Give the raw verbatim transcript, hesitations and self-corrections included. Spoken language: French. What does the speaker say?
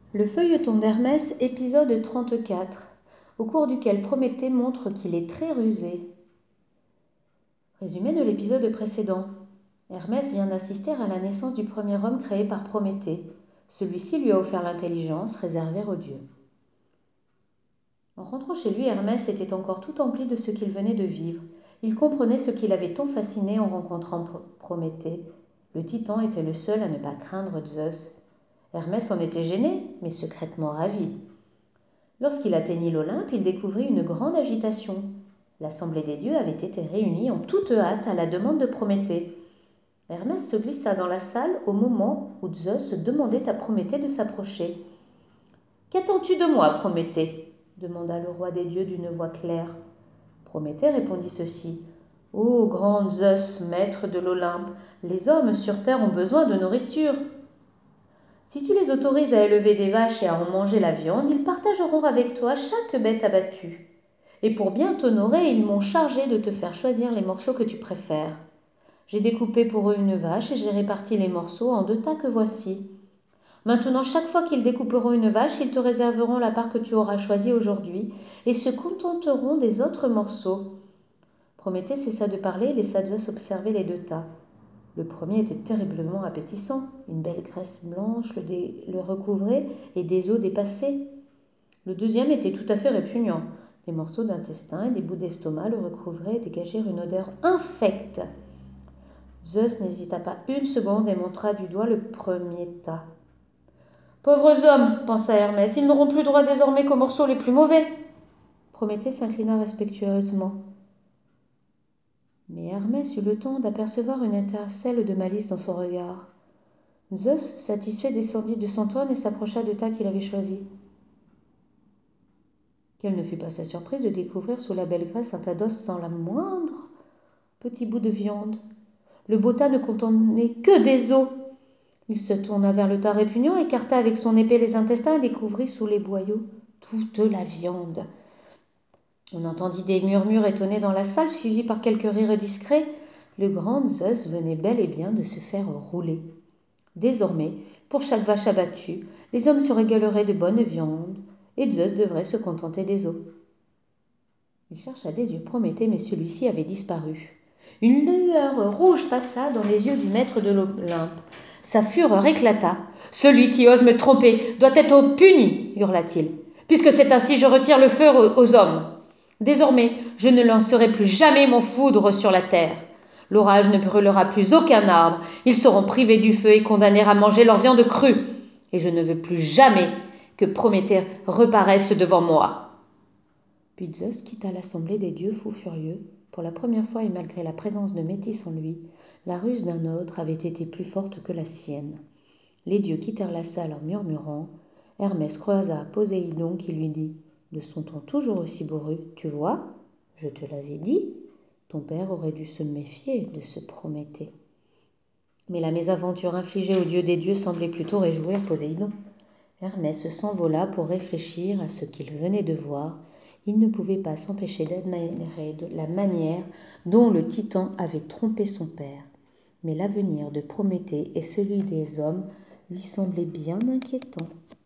Le feuilleton d'Hermès, épisode trente-quatre, au cours duquel Prométhée montre qu'il est très rusé. Résumé de l'épisode précédent. Hermès vient d'assister à la naissance du premier homme créé par Prométhée. Celui-ci lui a offert l'intelligence réservée aux dieux. En rentrant chez lui, Hermès était encore tout empli de ce qu'il venait de vivre. Il comprenait ce qui l'avait tant fasciné en rencontrant Prométhée. Le titan était le seul à ne pas craindre Zeus. Hermès en était gêné, mais secrètement ravi. Lorsqu'il atteignit l'Olympe, il découvrit une grande agitation. L'assemblée des dieux avait été réunie en toute hâte à la demande de Prométhée. Hermès se glissa dans la salle au moment où Zeus demandait à Prométhée de s'approcher. « Qu'attends-tu de moi, Prométhée » demanda le roi des dieux d'une voix claire. Prométhée répondit ceci. « Ô grand Zeus, maître de l'Olympe, les hommes sur terre ont besoin de nourriture. Si tu les autorises à élever des vaches et à en manger la viande, ils partageront avec toi chaque bête abattue. Et pour bien t'honorer, ils m'ont chargé de te faire choisir les morceaux que tu préfères. J'ai découpé pour eux une vache et j'ai réparti les morceaux en deux tas que voici. Maintenant, chaque fois qu'ils découperont une vache, ils te réserveront la part que tu auras choisie aujourd'hui et se contenteront des autres morceaux. » Prométhée cessa de parler et laissa Zeus observer les deux tas. Le premier était terriblement appétissant. Une belle graisse blanche le, dé, le recouvrait et des os dépassés. Le deuxième était tout à fait répugnant. Des morceaux d'intestin et des bouts d'estomac le recouvraient et dégagèrent une odeur infecte. Zeus n'hésita pas une seconde et montra du doigt le premier tas. « Pauvres hommes, pensa Hermès, ils n'auront plus droit désormais qu'aux morceaux les plus mauvais. » Prométhée s'inclina respectueusement. Mais Hermès eut le temps d'apercevoir une étincelle de malice dans son regard. Zeus, satisfait, descendit de son trône et s'approcha du tas qu'il avait choisi. Quelle ne fut pas sa surprise de découvrir sous la belle graisse un tas d'os sans la moindre petit bout de viande. Le beau tas ne contenait que des os. Il se tourna vers le tas répugnant, écarta avec son épée les intestins et découvrit sous les boyaux toute la viande. On entendit des murmures étonnés dans la salle, suivis par quelques rires discrets. Le grand Zeus venait bel et bien de se faire rouler. Désormais, pour chaque vache abattue, les hommes se régaleraient de bonne viande, et Zeus devrait se contenter des os. Il chercha des yeux Prométhée, mais celui-ci avait disparu. Une lueur rouge passa dans les yeux du maître de l'Olympe. Sa fureur éclata. « Celui qui ose me tromper doit être puni !» hurla-t-il. « Puisque c'est ainsi, je retire le feu aux hommes. Désormais, je ne lancerai plus jamais mon foudre sur la terre. L'orage ne brûlera plus aucun arbre. Ils seront privés du feu et condamnés à manger leur viande crue. Et je ne veux plus jamais que Prométhée reparaisse devant moi. » Puis Zeus quitta l'assemblée des dieux fous furieux. Pour la première fois et malgré la présence de Métis en lui, la ruse d'un autre avait été plus forte que la sienne. Les dieux quittèrent la salle en murmurant. Hermès croisa Poséidon qui lui dit « De son ton toujours aussi bourru, tu vois, je te l'avais dit, ton père aurait dû se méfier de ce Prométhée. » Mais la mésaventure infligée au dieu des dieux semblait plutôt réjouir Poséidon. Hermès s'envola pour réfléchir à ce qu'il venait de voir. Il ne pouvait pas s'empêcher d'admirer la manière dont le titan avait trompé son père. Mais l'avenir de Prométhée et celui des hommes lui semblaient bien inquiétants.